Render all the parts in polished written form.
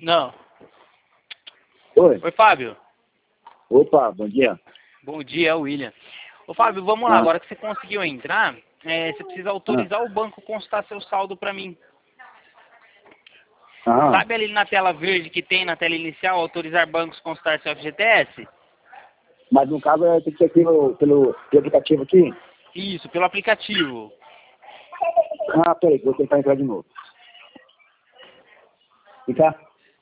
Não. Oi. Oi, Fábio. Opa, bom dia. Bom dia, é o William. Ô, Fábio, vamos lá. Ah. Agora que você conseguiu entrar, você precisa autorizar o banco a consultar seu saldo para mim. Ah. Sabe ali na tela verde que tem na tela inicial, autorizar bancos a consultar seu FGTS? Mas no caso tem que ser aqui pelo aplicativo aqui? Isso, pelo aplicativo. Ah, peraí, vou tentar entrar de novo. Fica?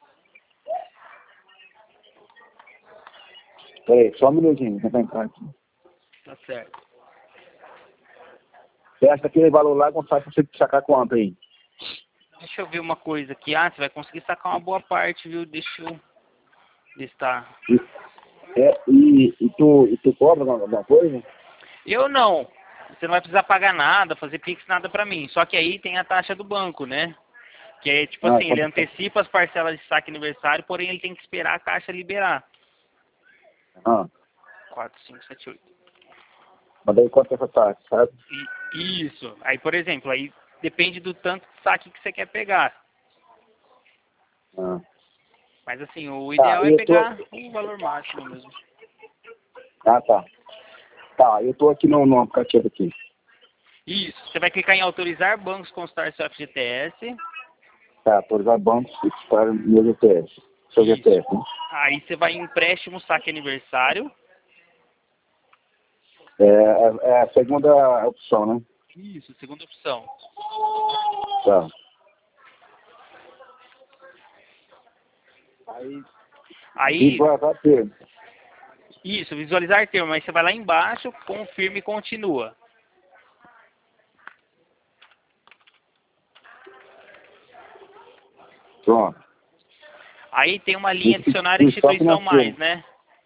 Peraí, só um minutinho, vou tentar entrar aqui. Tá certo. Você acha que aquele valor lá consegue você sacar quanto aí? Deixa eu ver uma coisa aqui. Ah, você vai conseguir sacar uma boa parte, viu? Deixa eu listar. E tu cobra alguma coisa? Eu não. Você não vai precisar pagar nada, fazer Pix nada pra mim. Só que aí tem a taxa do banco, né? Que é tipo assim, ele antecipa as parcelas de saque aniversário, porém ele tem que esperar a Caixa liberar. Ah. 4, 5, 7, 8. Mas daí quanto é essa taxa, sabe? Isso. Aí, por exemplo, aí depende do tanto de saque que você quer pegar. Ah. Mas assim, o ideal é pegar o valor máximo mesmo. Ah, tá. Tá, eu tô aqui no aplicativo aqui. Isso. Você vai clicar em autorizar bancos consultar seu FGTS. Tá, autorizar bancos para meu GTS. Seu GTS, né? Aí você vai em empréstimo saque aniversário. É a segunda opção, né? Isso, segunda opção. Tá. Aí, Visualizar termo. isso, visualizar termo. Aí você vai lá embaixo, confirma e continua. Pronto. Aí tem uma linha adicionar instituição mais, né?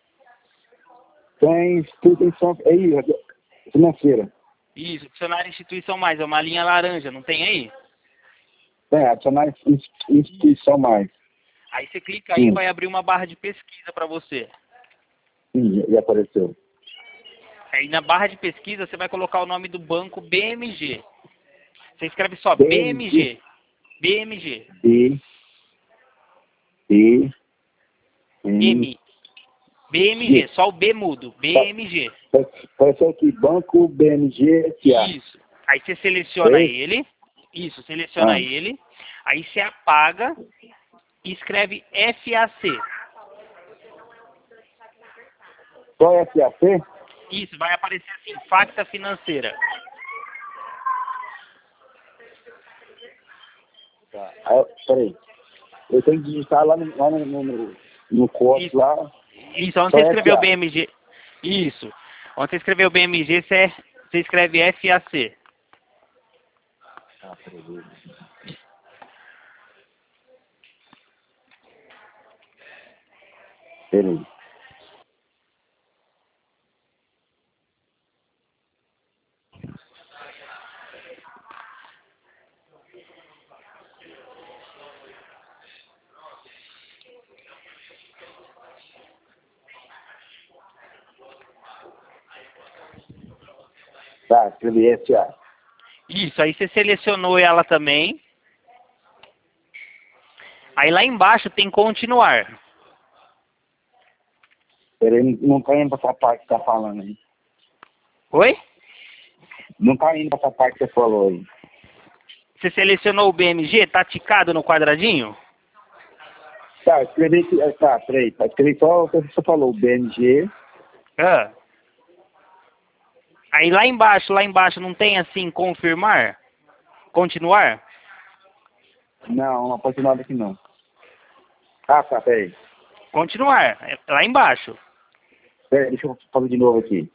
Tem instituição aí, financeira. Isso, adicionar instituição mais. É uma linha laranja, não tem aí? Tem, adicionar instituição mais. Aí você clica aí e vai abrir uma barra de pesquisa para você. Sim, e apareceu. Aí na barra de pesquisa você vai colocar o nome do banco BMG. Você escreve só BMG. BMG. M. BMG, só o B mudo. BMG. Apareceu aqui, Banco BMG SA. Isso. Aí você seleciona ele. Isso, seleciona ele. Aí você apaga e escreve FAC. Só FAC? Isso, vai aparecer assim, Facta Financeira. Tá. Peraí. Eu tenho que digitar lá no código lá. Isso, onde você escreveu BMG. Isso. Onde você escreveu BMG, você escreve FAC. Ah, peraí. Peraí. Tá, escrevi SA. Isso, aí você selecionou ela também. Aí lá embaixo tem continuar. Peraí, não tá indo pra essa parte que tá falando aí. Oi? Não tá indo pra essa parte que você falou aí. Você selecionou o BMG? Tá ticado no quadradinho? Tá, escrevi aqui. Tá, peraí. Tá, escrevi só o que você falou, o BMG. Ah. Aí lá embaixo não tem assim, confirmar? Continuar? Não, não pode nada aqui não. Ah, tá, peraí. Continuar, lá embaixo. Peraí, deixa eu fazer de novo aqui.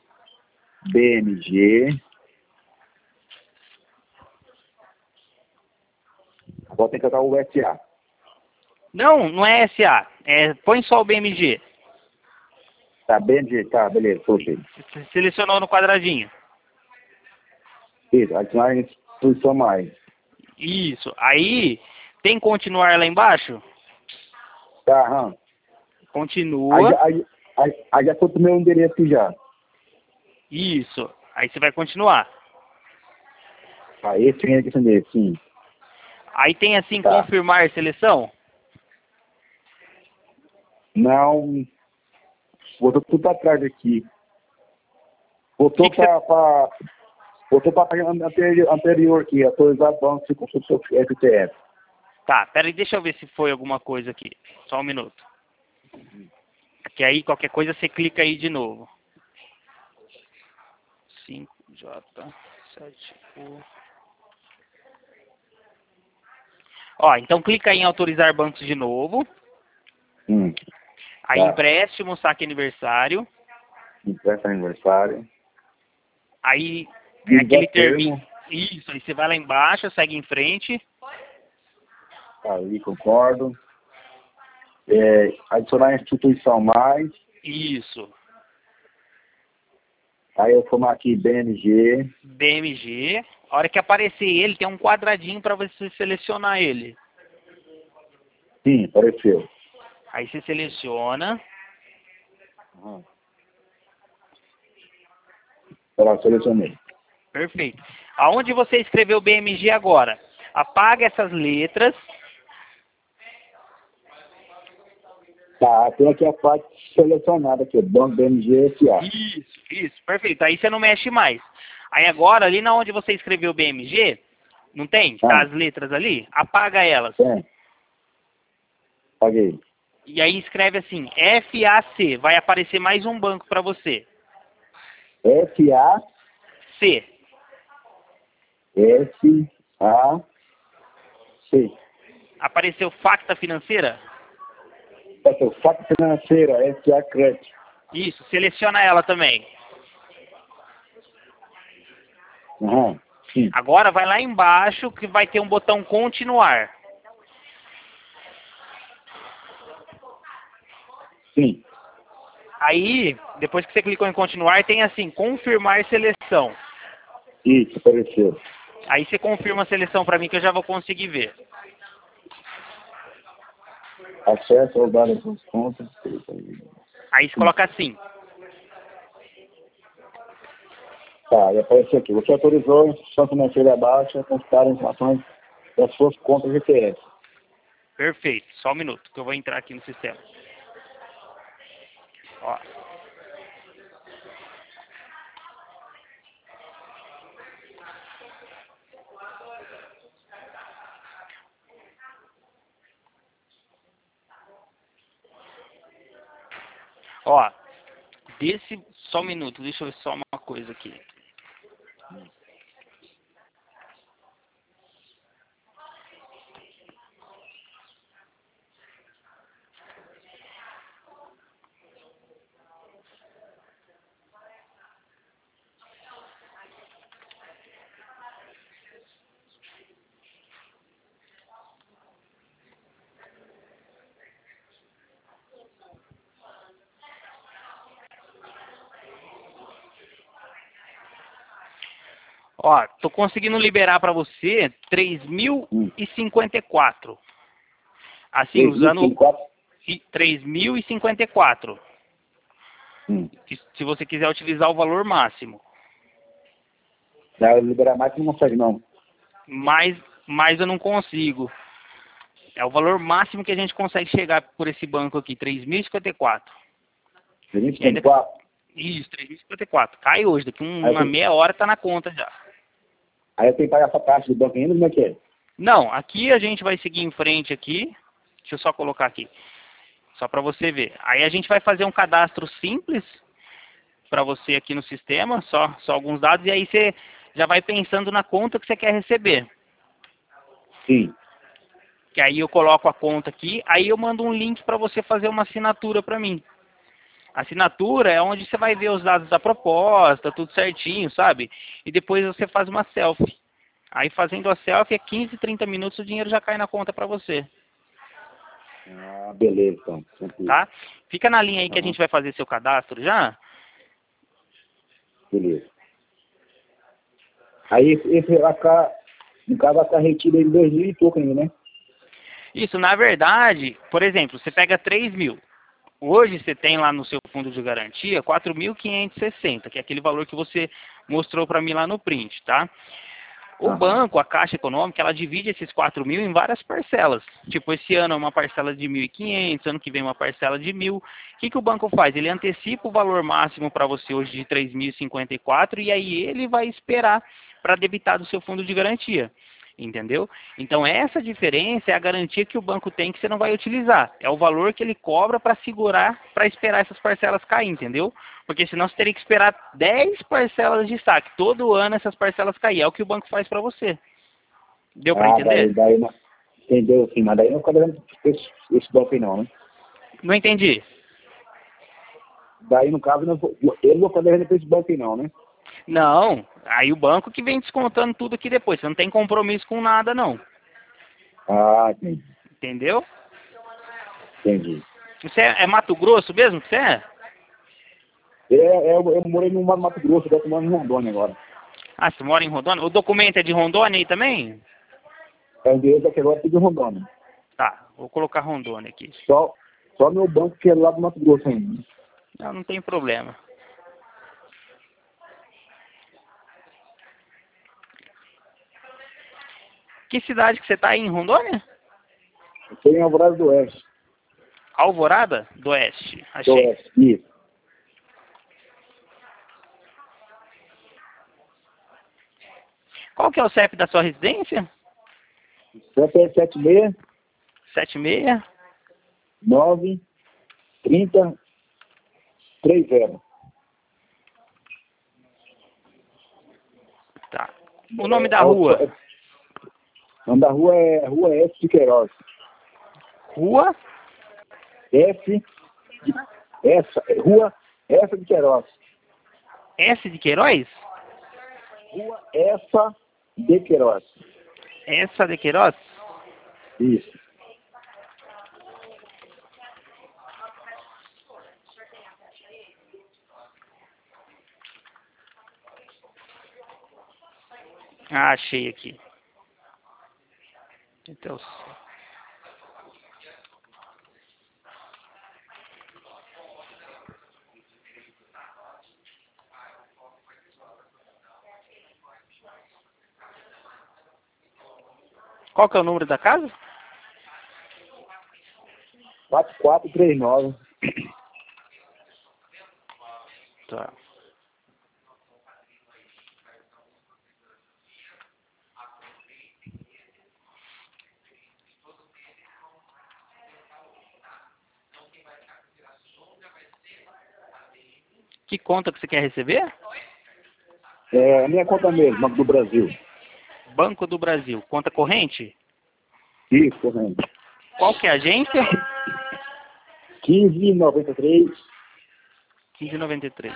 BMG. Agora tem que colocar o SA. Não, não é SA. Põe só o BMG. Tá, BMG, tá, beleza, coloquei. Você selecionou no quadradinho. Isso, adicionar instituição mais. Isso. Aí, tem continuar lá embaixo? Tá, aham. Continua. Aí já foi pro meu endereço aqui já. Isso. Aí você vai continuar. Tá, esse endereço, sim. Aí tem assim, Tá. confirmar seleção? Não, botou tudo pra trás aqui. Botou pra página anterior aqui, atualizar banco se consultou FTF. Tá, peraí, deixa eu ver se foi alguma coisa aqui. Só um minuto. Que aí qualquer coisa você clica aí de novo. 5J7U. Ó, então clica aí em autorizar bancos de novo. Aí Tá. empréstimo, saque aniversário. Empréstimo aniversário. Aí é aquele termo. Termo. Isso, aí você vai lá embaixo, segue em frente. Aí, concordo. Adicionar instituição mais. Isso. Aí eu formar aqui BMG. BMG. A hora que aparecer ele, tem um quadradinho para você selecionar ele. Sim, apareceu. Aí você seleciona. Pronto, selecionei. Perfeito. Aonde você escreveu BMG agora? Apaga essas letras. Tá, tem aqui a parte selecionada aqui, Banco BMG SA. Isso, perfeito. Aí você não mexe mais. Aí agora, ali na onde você escreveu BMG, não tem? Tá as letras ali? Apaga elas. Tem. Paguei. E aí escreve assim, FAC. Vai aparecer mais um banco para você. FAC. C. Apareceu Facta Financeira? FAC Financeira, SA Crédito. Isso, seleciona ela também. Sim. Agora vai lá embaixo que vai ter um botão continuar. Sim. Aí, depois que você clicou em continuar, tem assim, confirmar seleção. Isso, apareceu. Aí você confirma a seleção para mim que eu já vou conseguir ver. Acesso aos dados dos contas. Aí você coloca assim. Tá, e apareceu aqui. Você autorizou a instituição financeira abaixo a consultar informações das suas contas GTS. Perfeito. Só um minuto que eu vou entrar aqui no sistema. Ó. Ó, só um minuto, deixa eu ver só uma coisa aqui. Ó, tô conseguindo liberar para você 3.054. Assim, usando 3.054. Se você quiser utilizar o valor máximo. Dá liberar mais que não consegue, não. Mas eu não consigo. É o valor máximo que a gente consegue chegar por esse banco aqui, 3.054. 354? Isso, 3.054. Cai hoje, daqui uma meia hora tá na conta já. Aí eu tenho que pagar essa taxa do banco ainda, como é que é? Não, aqui a gente vai seguir em frente aqui. Deixa eu só colocar aqui. Só para você ver. Aí a gente vai fazer um cadastro simples para você aqui no sistema, só alguns dados, e aí você já vai pensando na conta que você quer receber. Sim. Que aí eu coloco a conta aqui, aí eu mando um link para você fazer uma assinatura para mim. A assinatura é onde você vai ver os dados da proposta, tudo certinho, sabe? E depois você faz uma selfie. Aí fazendo a selfie, é 15, 30 minutos, o dinheiro já cai na conta para você. Ah, beleza, então. Tá? Fica na linha aí que a gente vai fazer seu cadastro já. Beleza. Aí esse AK, no caso, vai estar retido em 2.000 e pouco ainda, né? Isso, na verdade, por exemplo, você pega 3.000. Hoje você tem lá no seu fundo de garantia 4.560, que é aquele valor que você mostrou para mim lá no print, tá? O banco, a Caixa Econômica, ela divide esses 4 mil em várias parcelas. Tipo, esse ano é uma parcela de 1.500, ano que vem uma parcela de 1.000. O que o banco faz? Ele antecipa o valor máximo para você hoje de 3.054 e aí ele vai esperar para debitar do seu fundo de garantia. Entendeu? Então, essa diferença é a garantia que o banco tem que você não vai utilizar. É o valor que ele cobra para segurar, para esperar essas parcelas cair, entendeu? Porque senão você teria que esperar 10 parcelas de saque. Todo ano essas parcelas cair. É o que o banco faz para você. Deu para entender? Entendeu, sim, mas daí não fica devendo esse banco aí não, né? Não entendi. Daí, no caso, eu não vou ficar devendo esse banco aí não, né? Não, aí o banco que vem descontando tudo aqui depois. Você não tem compromisso com nada, não. Ah, entendi. Entendeu? Entendi. Você é Mato Grosso mesmo que você é? Eu morei no Mato Grosso, eu tô morando em Rondônia agora. Ah, você mora em Rondônia? O documento é de Rondônia aí também? É o endereço aqui agora é de Rondônia. Tá, vou colocar Rondônia aqui. Só meu banco que é lá do Mato Grosso ainda. Não, não tem problema. Que cidade que você tá aí em Rondônia? Eu tô em Alvorada do Oeste. Alvorada do Oeste. Do Achei. Oeste, isso. Qual que é o CEP da sua residência? 76 76 9 30 30. Tá. O nome da rua? O nome da rua é Rua S de Queiroz. Rua? Rua S de Queiroz. S de Queiroz? Rua essa de Queiroz. Essa de Queiroz? Isso. Ah, achei aqui. Então, qual que é o número da casa? 4439. Tá. Que conta que você quer receber? É a minha conta mesmo, Banco do Brasil. Banco do Brasil. Conta corrente? Isso, corrente. Qual que é a agência? 1593. 1593.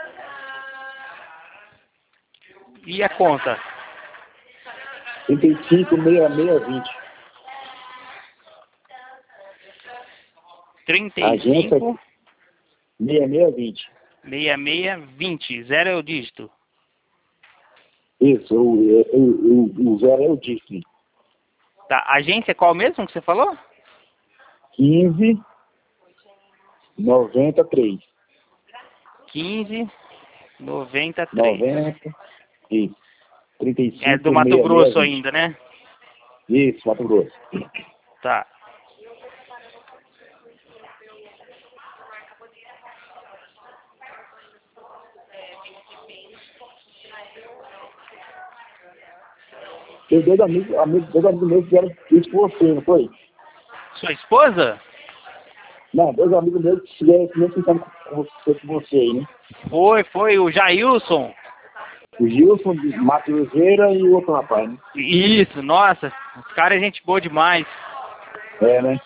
E a conta? 356620. 35 6620. 6620. Zero é o dígito. Isso, o zero é o dígito. Tá. Agência qual mesmo que você falou? 1593. 1593. 90. Isso. 35. É do Mato Grosso ainda, né? Isso, Mato Grosso. Tá. Tem dois amigos meus que vieram isso com você, não foi? Sua esposa? Não, dois amigos meus que vieram comentando com você aí, né? Foi o Jailson. O Gilson, Mato Cruzeira e o outro rapaz, né? Isso, nossa, os caras é gente boa demais. É, né?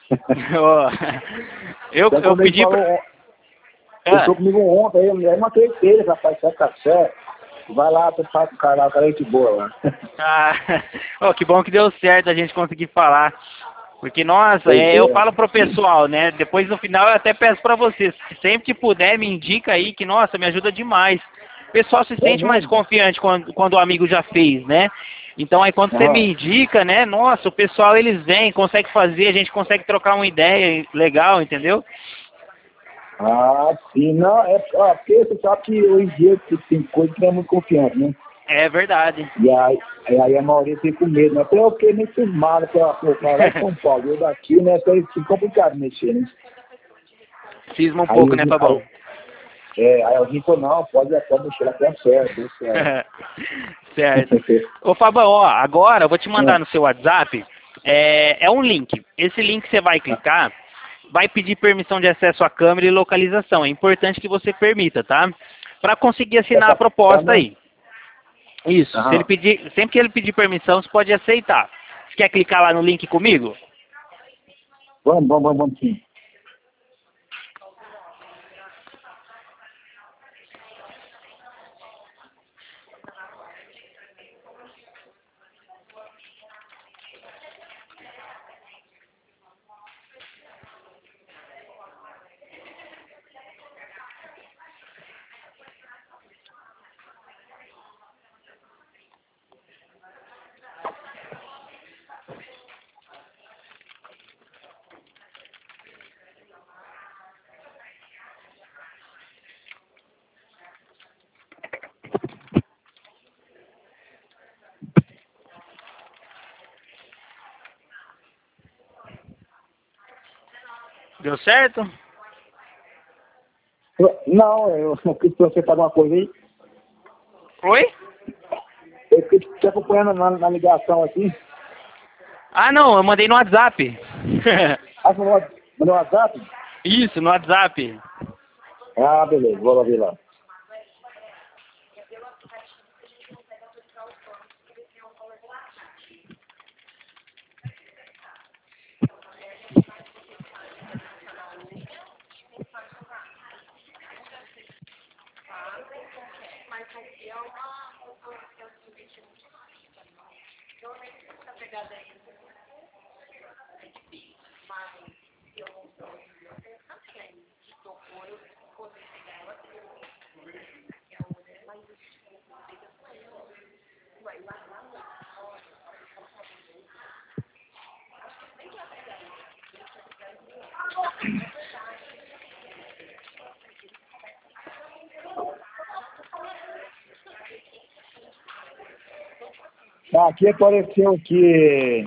eu pedi falou, pra... Ele falou comigo ontem, aí eu não acreditei, rapaz, sai café. Vai lá, tu fala com o cara é gente boa lá. Que bom que deu certo a gente conseguir falar. Porque, nossa, eu falo pro pessoal, né? Depois no final eu até peço pra vocês, se sempre que puder, me indica aí, que, nossa, me ajuda demais. O pessoal se sente mais confiante quando o amigo já fez, né? Então aí quando você me indica, né? Nossa, o pessoal eles vêm, consegue fazer, a gente consegue trocar uma ideia legal, entendeu? Ah, sim, não, porque você sabe que hoje em dia tem coisa que não é muito confiante, né? É verdade. E aí a maioria tem com medo, né? Até eu fiquei meio cismado pra cara lá em São Paulo. Eu daqui, né? Até fica complicado mexer, né? Cisma um Aí pouco, eu né, vim, Fabão? aí eu vim falou, não, pode mexer, até certo, deu certo. Certo. Ô Fabão, ó, agora eu vou te mandar no seu WhatsApp, é um link. Esse link você vai clicar, vai pedir permissão de acesso à câmera e localização. É importante que você permita, tá? Para conseguir assinar a proposta aí. Isso, se ele pedir, sempre que ele pedir permissão, você pode aceitar. Você quer clicar lá no link comigo? Vamos sim. Deu certo? Não, eu quis você fazer uma coisa aí. Oi? Eu fiquei te acompanhando na ligação aqui. Ah, não, eu mandei no WhatsApp. Ah, você mandou no WhatsApp? Isso, no WhatsApp. Ah, beleza, vou lá ver lá. Aqui apareceu que...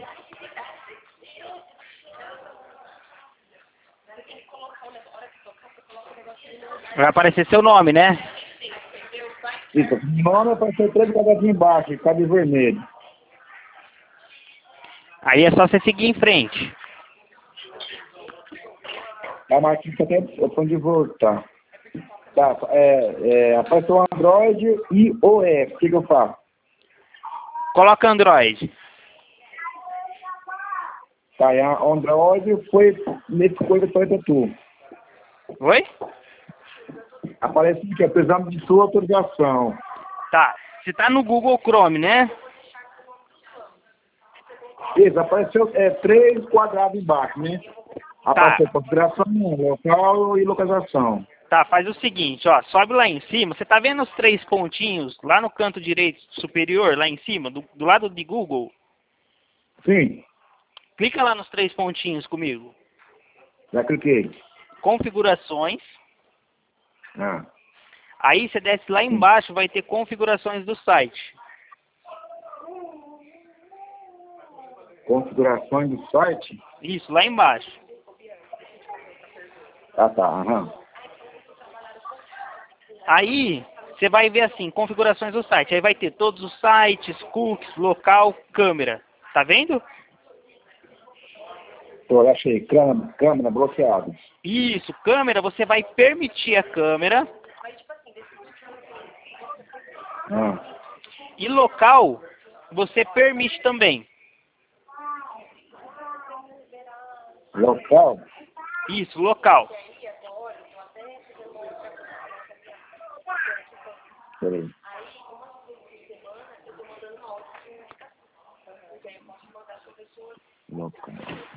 Vai aparecer seu nome, né? Isso, nome apareceu 3 quadradinhos embaixo, cabe vermelho. Aí é só você seguir em frente. A Marquinhos até opção de voltar. Tá, apareceu Android e OS. O que eu faço? Coloca Android. Tá, e a Android foi nesse coisa para tu. Oi? Aparece que precisamos de sua autorização. Tá. Você tá no Google Chrome, né? Isso, apareceu 3 quadrados embaixo, né? Apareceu configuração, local e localização. Tá, faz o seguinte, ó, sobe lá em cima, você tá vendo os 3 pontinhos lá no canto direito superior, lá em cima, do lado de Google? Sim, Clica lá nos 3 pontinhos comigo. já cliquei. Configurações. Ah, Aí você desce lá embaixo, vai ter configurações do site. configurações do site? Isso, lá embaixo. Ah, tá, aham. Aí você vai ver assim, configurações do site. Aí vai ter todos os sites, cookies, local, câmera. Tá vendo? Eu achei, câmera bloqueado. Isso, câmera, você vai permitir a câmera. Ah, E local, você permite também. local? Isso, local. Peraí. Local.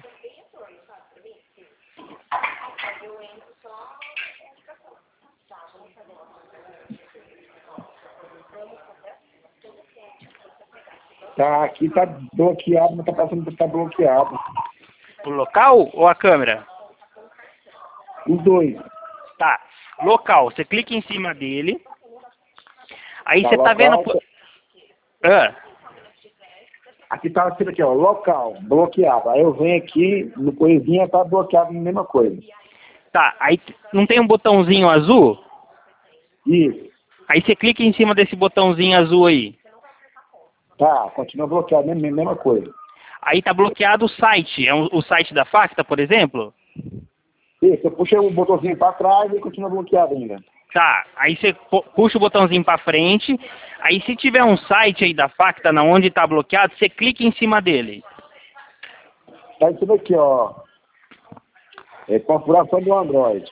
Tá, aqui tá bloqueado, mas tá passando que tá bloqueado. O local ou a câmera? Os dois. Tá. Local, você clica em cima dele. Aí Tá, você tá vendo... local, Ah, Aqui tá escrito aqui, ó, local, bloqueado. Aí eu venho aqui, no coisinha tá bloqueado na mesma coisa. tá. Aí não tem um botãozinho azul? Isso. Aí você clica em cima desse botãozinho azul aí. Tá, continua bloqueado, mesma coisa. Aí tá bloqueado o site. É o site da Facta, por exemplo? Isso, eu puxei o botãozinho para trás e continua bloqueado ainda. Tá. Aí você puxa o botãozinho pra frente. Aí se tiver um site aí da Facta, na onde tá bloqueado, você clica em cima dele. Tá isso daqui, ó. É configuração do Android.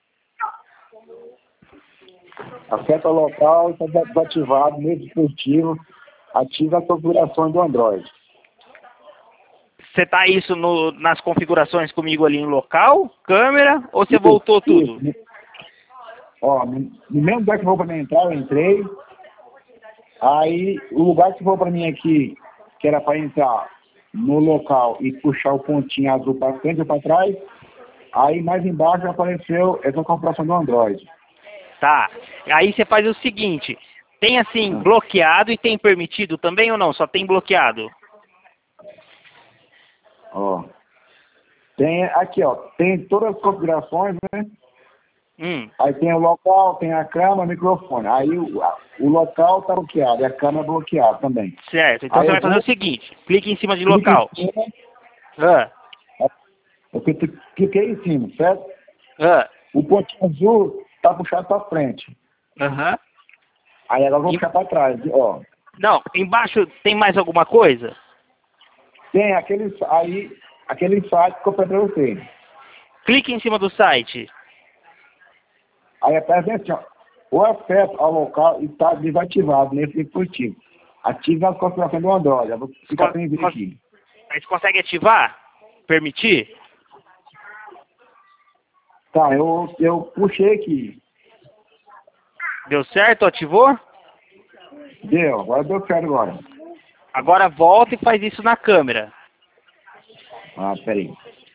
Afeta local, está desativado, meio dispositivo, ativa a configuração do Android. Você tá isso nas configurações comigo ali em local, câmera, ou você voltou tudo? Isso. Ó, no mesmo lugar que for para mim entrar, eu entrei. Aí, o lugar que for para mim aqui, que era para entrar no local e puxar o pontinho azul para frente ou para trás, aí mais embaixo apareceu essa configuração do Android. Tá. Aí você faz o seguinte, tem assim bloqueado e tem permitido também ou não? Só tem bloqueado? Ó. Tem aqui, ó, tem todas as configurações, né? Aí tem o local, tem a câmera, o microfone. Aí o local tá bloqueado e a câmera bloqueada também. Certo. Então Aí você vai fazer o seguinte, clique em cima de local. Eu cliquei em cima, certo? O pontinho azul tá puxado para frente. Aí agora vamos puxar para trás, ó. Não, embaixo tem mais alguma coisa? Tem aquele site que eu falei para você. Clique em cima do site. Aí aparece assim, ó. O acesso ao local está desativado nesse dispositivo. Ative as configurações do Android. Eu vou ficar sem vídeo aqui. Aí você consegue ativar? Permitir? Tá, eu puxei aqui. Deu certo? Ativou? Deu, agora deu certo agora. Agora volta e faz isso na câmera. Ah, peraí.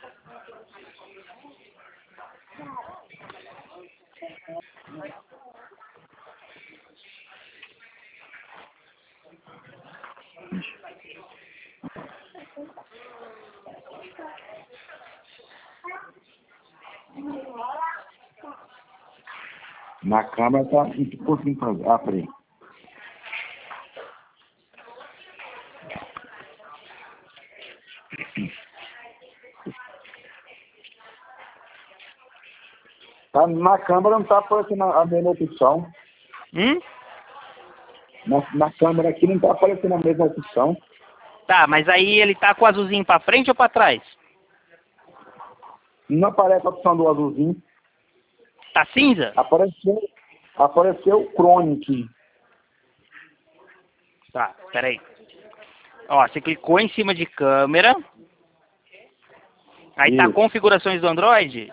Na câmera tá um pouquinho fazer. Ah, peraí. Tá, na câmera não tá aparecendo a mesma opção. Na câmera aqui não tá aparecendo a mesma opção. Tá, mas aí ele tá com o azulzinho pra frente ou pra trás? Não aparece a opção do azulzinho. Tá cinza? Apareceu o Chrome aqui. Tá, peraí. Ó, você clicou em cima de câmera. Aí tá configurações do Android?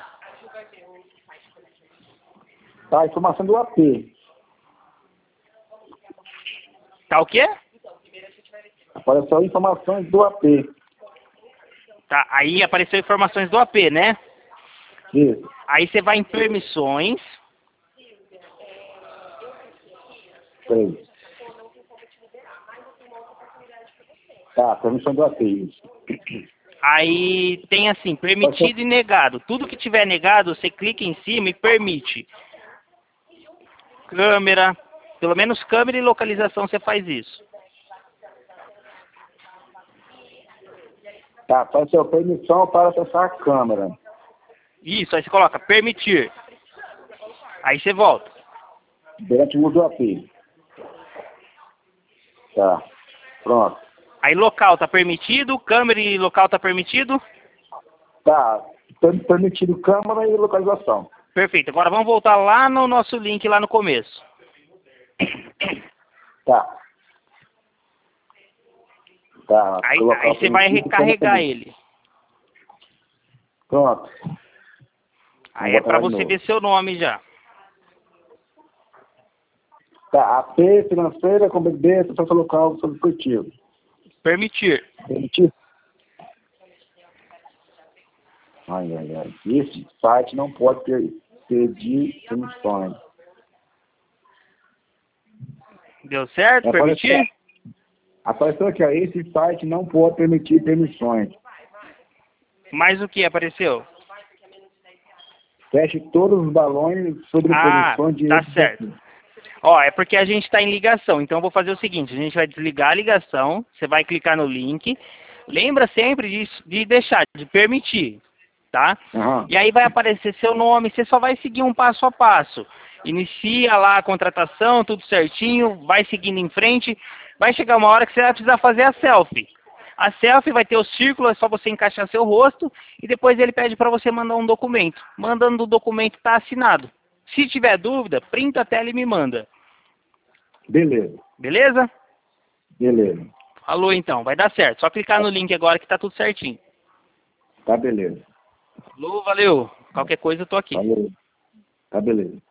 Tá, informação do AP. Tá o quê? Apareceu informações do AP. Tá, aí apareceu informações do AP, né? Isso. Aí você vai em permissões. Peraí. Tá, permissão do AP, isso. Aí tem assim, permitido e negado. Tudo que tiver negado, você clica em cima e permite. Câmera, pelo menos câmera e localização você faz isso. Tá, apareceu permissão para acessar a câmera. Isso, aí você coloca permitir. Aí você volta. Durante o uso do AP. Tá, pronto. Aí local tá permitido, câmera e local tá permitido? Tá, permitido câmera e localização. Perfeito, agora vamos voltar lá no nosso link lá no começo. Tá. Tá. Aí você vai recarregar ele. Pronto. Aí é pra você ver seu nome já. Tá, AP, financeira, competência, social local, substitutivo. Permitir. Permitir? Ai. Esse site não pode pedir permissões. Deu certo? Permitir? Apareceu aqui, ó, esse site não pode permitir permissões. Mas o que apareceu? Feche todos os balões sobre posições de... Tá certo. Ó, é porque a gente está em ligação, então eu vou fazer o seguinte, a gente vai desligar a ligação, você vai clicar no link, lembra sempre de deixar, de permitir, tá? Uhum. E aí vai aparecer seu nome, você só vai seguir um passo a passo. Inicia lá a contratação, tudo certinho, vai seguindo em frente, vai chegar uma hora que você vai precisar fazer a selfie. A selfie vai ter o círculo, é só você encaixar seu rosto e depois ele pede para você mandar um documento. Mandando o documento está assinado. Se tiver dúvida, printa a tela e me manda. Beleza. Beleza? Beleza. Falou então, vai dar certo. Só clicar no link agora que tá tudo certinho. Tá beleza. Falou, valeu. Qualquer coisa eu tô aqui. Valeu. Tá beleza.